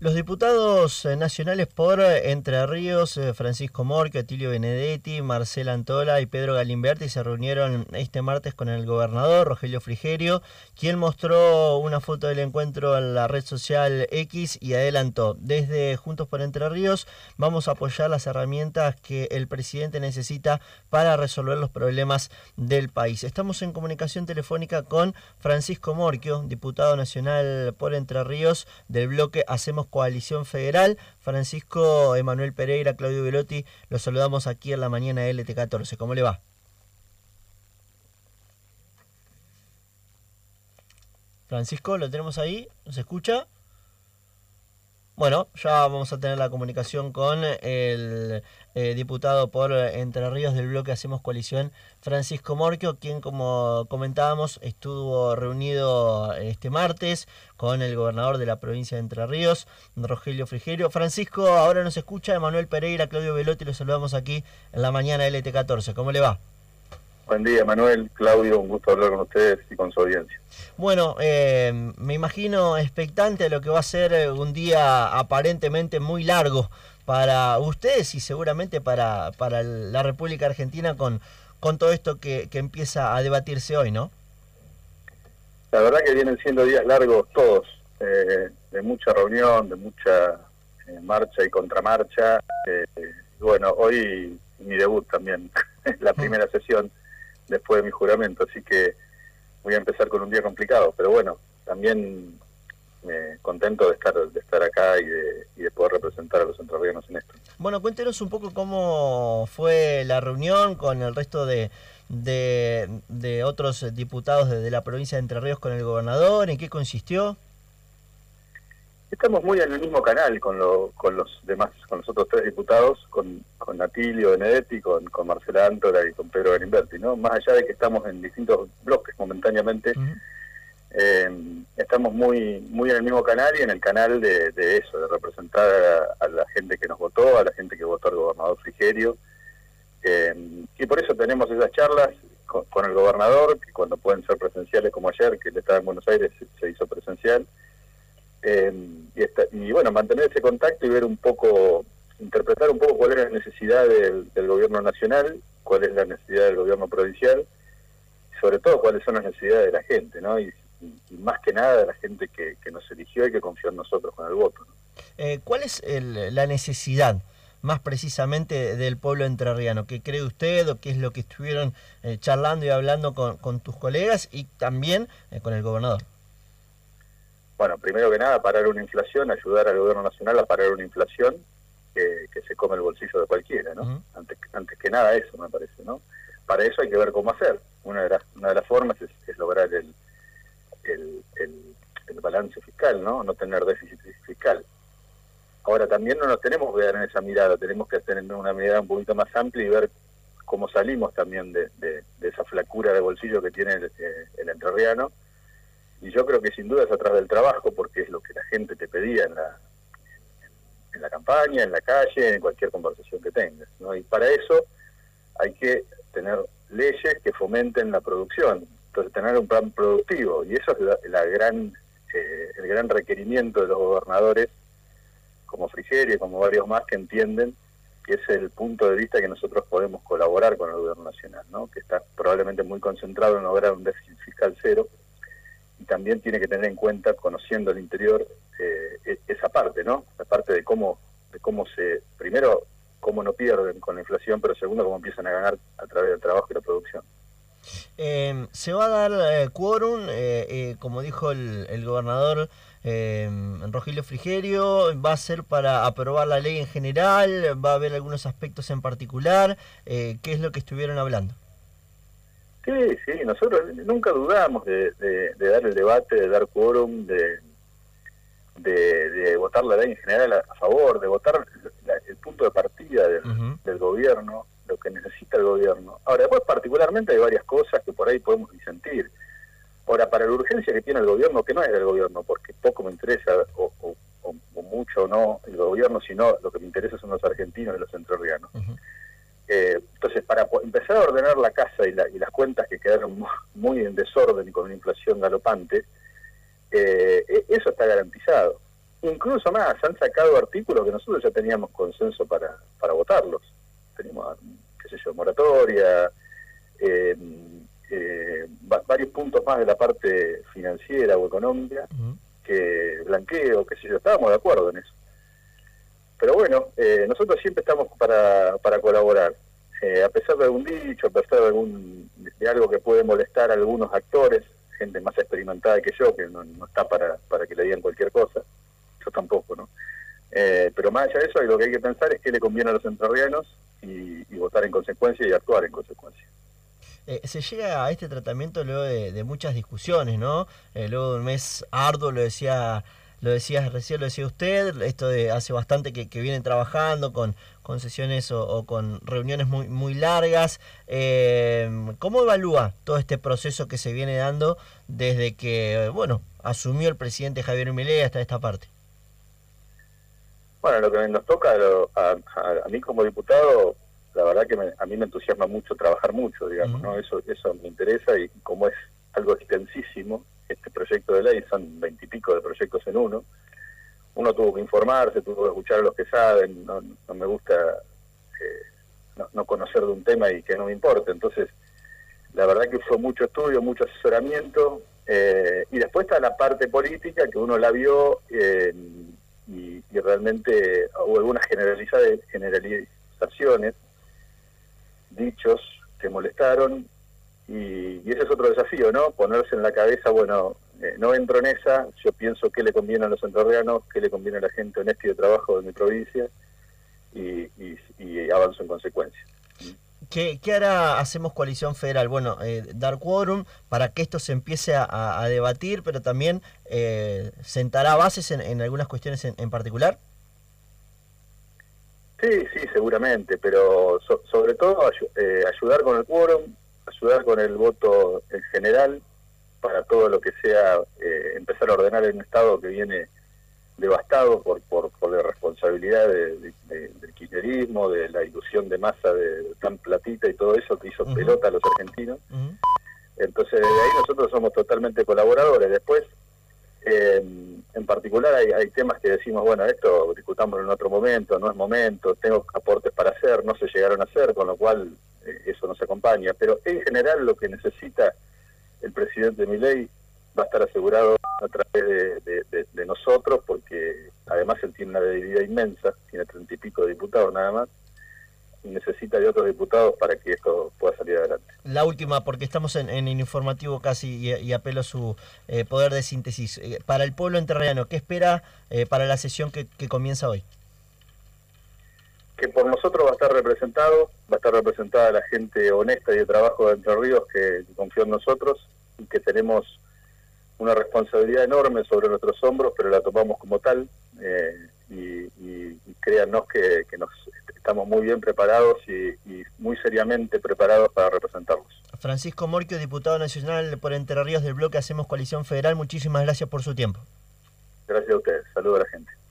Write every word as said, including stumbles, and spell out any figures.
Los diputados eh, nacionales por eh, Entre Ríos, eh, Francisco Morchio, Atilio Benedetti, Marcela Antola y Pedro Galimberti se reunieron este martes con el gobernador Rogelio Frigerio, quien mostró una foto del encuentro en la red social X y adelantó: desde Juntos por Entre Ríos vamos a apoyar las herramientas que el presidente necesita para resolver los problemas del país. Estamos en comunicación telefónica con Francisco Morchio, diputado nacional por Entre Ríos del bloque Hacemos Coalición Federal. Francisco, Emanuel Pereira, Claudio Velotti, los saludamos aquí en la mañana de L T catorce. ¿Cómo le va? Francisco, ¿lo tenemos ahí? ¿Nos escucha? Bueno, ya vamos a tener la comunicación con el eh, diputado por Entre Ríos del bloque Hacemos Coalición, Francisco Morchio, quien, como comentábamos, estuvo reunido este martes con el gobernador de la provincia de Entre Ríos, Rogelio Frigerio. Francisco, ahora nos escucha. Emanuel Pereira, Claudio Velotti, los saludamos aquí en la mañana de L T catorce. ¿Cómo le va? Buen día, Manuel, Claudio, un gusto hablar con ustedes y con su audiencia. Bueno, eh, me imagino expectante a lo que va a ser un día aparentemente muy largo para ustedes y seguramente para, para la República Argentina con, con todo esto que, que empieza a debatirse hoy, ¿no? La verdad que vienen siendo días largos todos, eh, de mucha reunión, de mucha eh, marcha y contramarcha. Eh, y bueno, hoy mi debut también, la primera sesión después de mi juramento, así que voy a empezar con un día complicado, pero bueno, también eh, contento de estar de estar acá y de, y de poder representar a los entrerrianos en esto. Bueno, cuéntenos un poco cómo fue la reunión con el resto de, de, de otros diputados de, de la provincia de Entre Ríos con el gobernador, en qué consistió. Estamos muy en el mismo canal con, lo, con los demás, con los otros tres diputados, con, con Atilio Benedetti, con, con Marcela Antola y con Pedro Galimberti, ¿no? Más allá de que estamos en distintos bloques momentáneamente, uh-huh. eh, estamos muy muy en el mismo canal y en el canal de, de eso, de representar a, a la gente que nos votó, a la gente que votó al gobernador Frigerio, eh, y por eso tenemos esas charlas con, con el gobernador, que cuando pueden ser presenciales como ayer, que él estaba en Buenos Aires, se, se hizo presencial. Eh, y, esta, y bueno, mantener ese contacto y ver un poco, interpretar un poco cuál es la necesidad del, del gobierno nacional, cuál es la necesidad del gobierno provincial, y sobre todo cuáles son las necesidades de la gente, ¿no? Y, y, y más que nada de la gente que, que nos eligió y que confió en nosotros con el voto, ¿no? Eh, ¿Cuál es el, la necesidad más precisamente del pueblo entrerriano? ¿Qué cree usted o qué es lo que estuvieron eh, charlando y hablando con, con tus colegas y también eh, con el gobernador? Bueno, primero que nada, parar una inflación, ayudar al gobierno nacional a parar una inflación que, que se come el bolsillo de cualquiera, ¿no? Uh-huh. Antes, antes que nada eso, me parece, ¿no? Para eso hay que ver cómo hacer. Una de las, una de las formas es, es lograr el, el, el, el balance fiscal, ¿no? No tener déficit fiscal. Ahora, también no nos tenemos que quedar en esa mirada, tenemos que tener una mirada un poquito más amplia y ver cómo salimos también de, de, de esa flacura de bolsillo que tiene el, el entrerriano. Y yo creo que sin duda es a través del trabajo, porque es lo que la gente te pedía en la, en la campaña, en la calle, en cualquier conversación que tengas, ¿no? Y para eso hay que tener leyes que fomenten la producción, entonces tener un plan productivo, y eso es la, la gran, eh, el gran requerimiento de los gobernadores, como Frigerio y como varios más, que entienden que es el punto de vista que nosotros podemos colaborar con el gobierno nacional, ¿no? Que está probablemente muy concentrado en lograr un déficit fiscal cero, y también tiene que tener en cuenta, conociendo el interior, eh, esa parte, ¿no? La parte de cómo, de cómo se, primero, cómo no pierden con la inflación, pero segundo, cómo empiezan a ganar a través del trabajo y la producción. Eh, se va a dar eh, quórum, eh, eh, como dijo el, el gobernador eh, Rogelio Frigerio, va a ser para aprobar la ley en general, va a haber algunos aspectos en particular, eh, ¿qué es lo que estuvieron hablando? Sí, sí, nosotros nunca dudamos de, de, de dar el debate, de dar quórum, de, de, de votar la ley en general a, a favor, de votar la, el punto de partida del, uh-huh. del gobierno, lo que necesita el gobierno. Ahora, después particularmente hay varias cosas que por ahí podemos disentir. Ahora, para la urgencia que tiene el gobierno, que no es del gobierno, porque poco me interesa, o, o, o, o mucho o no el gobierno, sino lo que me interesa son los argentinos y los entrerrianos. Uh-huh. Eh, entonces, para empezar a ordenar la casa y, la, y las cuentas que quedaron muy en desorden y con una inflación galopante, eh, eso está garantizado. incluso más, han sacado artículos que nosotros ya teníamos consenso para, para votarlos. Teníamos, qué sé yo, moratoria, eh, eh, varios puntos más de la parte financiera o económica, uh-huh. que blanqueo, qué sé yo, estábamos de acuerdo en eso. Pero bueno, eh, nosotros siempre estamos para, para colaborar. Eh, a pesar de algún dicho, a pesar de, algún, de algo que puede molestar a algunos actores, gente más experimentada que yo, que no, no está para, para que le digan cualquier cosa, yo tampoco, ¿no? Eh, pero más allá de eso, lo que hay que pensar es qué le conviene a los entrerrianos y, y votar en consecuencia y actuar en consecuencia. Eh, se llega a este tratamiento luego de, de muchas discusiones, ¿no? Eh, luego de un mes arduo, lo decía... Lo decía recién, lo decía usted, esto de hace bastante que, que vienen trabajando con, con sesiones o, o con reuniones muy muy largas. Eh, ¿Cómo evalúa todo este proceso que se viene dando desde que, bueno, asumió el presidente Javier Milei hasta esta parte? Bueno, lo que nos toca a, a, a mí como diputado, la verdad que me, a mí me entusiasma mucho trabajar mucho, digamos, uh-huh. ¿no? Eso, eso me interesa y como es algo extensísimo, este proyecto de ley, son veintipico de proyectos en uno, uno tuvo que informarse, tuvo que escuchar a los que saben, no, no me gusta eh, no, no conocer de un tema y que no me importe, entonces la verdad que fue mucho estudio, mucho asesoramiento, eh, y después está la parte política que uno la vio eh, y, y realmente hubo algunas generalizadas, generalizaciones, dichos que molestaron. Y, y ese es otro desafío, ¿no? Ponerse en la cabeza, bueno, eh, no entro en esa, yo pienso qué le conviene a los entrerrianos, qué le conviene a la gente honesta y de trabajo de mi provincia, y, y, y avanzo en consecuencia. ¿Qué, ¿Qué hará Hacemos Coalición Federal? Bueno, eh, dar quórum para que esto se empiece a, a debatir, pero también eh, sentará bases en, en algunas cuestiones en, en particular. Sí, sí, seguramente, pero so, sobre todo ay, eh, ayudar con el quórum, ayudar con el voto en general para todo lo que sea eh, empezar a ordenar en un estado que viene devastado por por, por la responsabilidad de, de, de, del kirchnerismo, de la ilusión de masa de, de tan platita y todo eso que hizo uh-huh. pelota a los argentinos. Uh-huh. Entonces de ahí nosotros somos totalmente colaboradores. Después eh, en particular hay, hay temas que decimos, bueno, esto discutamos en otro momento, no es momento, tengo aportes para hacer, no se llegaron a hacer, con lo cual eso nos acompaña, pero en general lo que necesita el presidente Milei va a estar asegurado a través de, de, de, de nosotros, porque además él tiene una debilidad inmensa, tiene treinta y pico de diputados nada más, y necesita de otros diputados para que esto pueda salir adelante. La última, porque estamos en, en el informativo casi y, y apelo a su eh, poder de síntesis. Eh, para el pueblo entrerriano, ¿qué espera eh, para la sesión que, que comienza hoy? Que por nosotros va a estar representado, va a estar representada la gente honesta y de trabajo de Entre Ríos que, que confió en nosotros y que tenemos una responsabilidad enorme sobre nuestros hombros, pero la tomamos como tal eh, y, y, y créannos que, que nos estamos muy bien preparados y, y muy seriamente preparados para representarlos. Francisco Morquio, diputado nacional por Entre Ríos del bloque Hacemos Coalición Federal, muchísimas gracias por su tiempo. Gracias a ustedes, saludos a la gente.